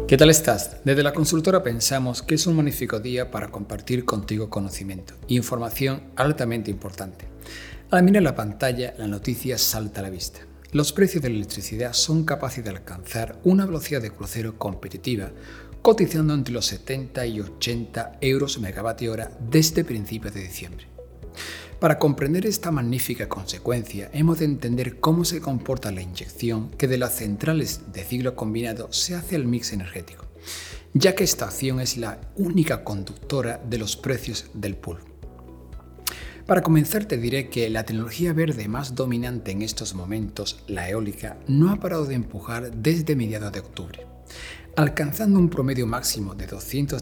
¿Qué tal estás? Desde la consultora pensamos que es un magnífico día para compartir contigo conocimiento e información altamente importante. Al mirar la pantalla, la noticia salta a la vista. Los precios de la electricidad son capaces de alcanzar una velocidad de crucero competitiva, cotizando entre los 70 y 80 euros megavatio hora desde principios de diciembre. Para comprender esta magnífica consecuencia, hemos de entender cómo se comporta la inyección que de las centrales de ciclo combinado se hace al mix energético, ya que esta acción es la única conductora de los precios del pool. Para comenzar te diré que la tecnología verde más dominante en estos momentos, la eólica, no ha parado de empujar desde mediados de octubre, alcanzando un promedio máximo de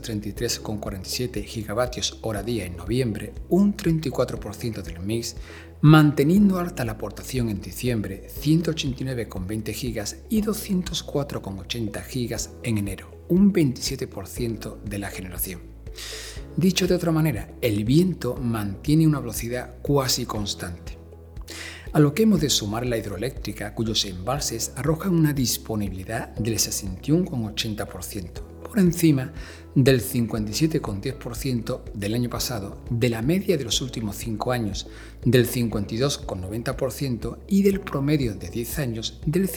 233,47 gigavatios hora día en noviembre, un 34% del mix, manteniendo alta la aportación en diciembre, 189,20 gigas y 204,80 gigas en enero, un 27% de la generación. Dicho de otra manera, el viento mantiene una velocidad cuasi constante. A lo que hemos de sumar la hidroeléctrica, cuyos embalses arrojan una disponibilidad del 61,80%, por encima del 57,10% del año pasado, de la media de los últimos 5 años del 52,90% y del promedio de 10 años del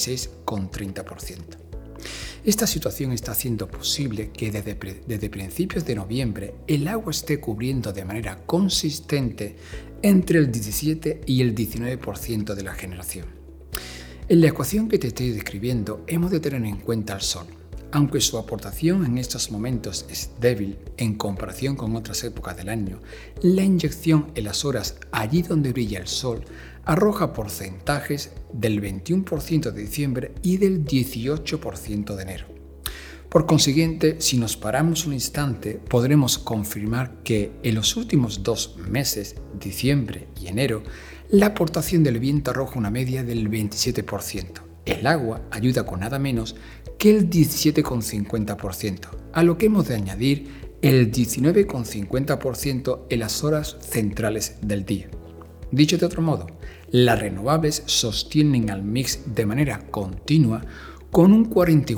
56,30%. Esta situación está haciendo posible que desde principios de noviembre el agua esté cubriendo de manera consistente entre el 17 y el 19% de la generación. En la ecuación que te estoy describiendo hemos de tener en cuenta al sol. Aunque su aportación en estos momentos es débil en comparación con otras épocas del año, la inyección en las horas allí donde brilla el sol arroja porcentajes del 21% de diciembre y del 18% de enero. Por consiguiente, si nos paramos un instante, podremos confirmar que en los últimos 2 meses, diciembre y enero, la aportación del viento arroja una media del 27%. El agua ayuda con nada menos que el 17,50%, a lo que hemos de añadir el 19,50% en las horas centrales del día. Dicho de otro modo, las renovables sostienen al mix de manera continua con un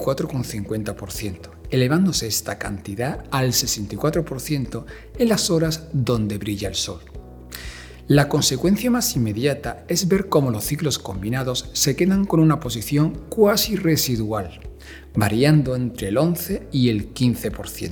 44,50%, elevándose esta cantidad al 64% en las horas donde brilla el sol. La consecuencia más inmediata es ver cómo los ciclos combinados se quedan con una posición cuasi residual, variando entre el 11 y el 15%.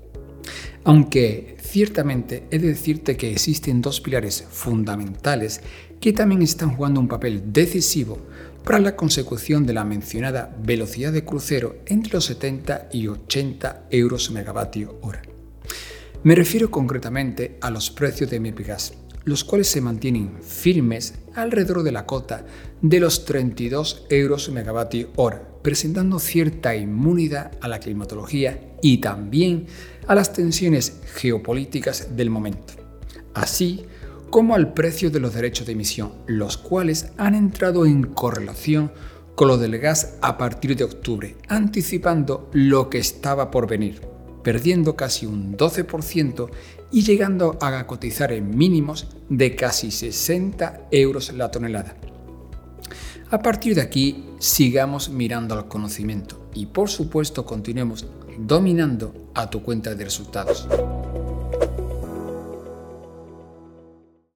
Aunque ciertamente he de decirte que existen 2 pilares fundamentales que también están jugando un papel decisivo para la consecución de la mencionada velocidad de crucero entre los 70 y 80 euros megavatio hora. Me refiero concretamente a los precios de MPGas, los cuales se mantienen firmes alrededor de la cota de los 32 euros megavatio hora, presentando cierta inmunidad a la climatología y también a las tensiones geopolíticas del momento, así como al precio de los derechos de emisión, los cuales han entrado en correlación con los del gas a partir de octubre, anticipando lo que estaba por venir, perdiendo casi un 12% y llegando a cotizar en mínimos de casi 60 euros la tonelada. A partir de aquí, sigamos mirando al conocimiento y por supuesto continuemos dominando a tu cuenta de resultados.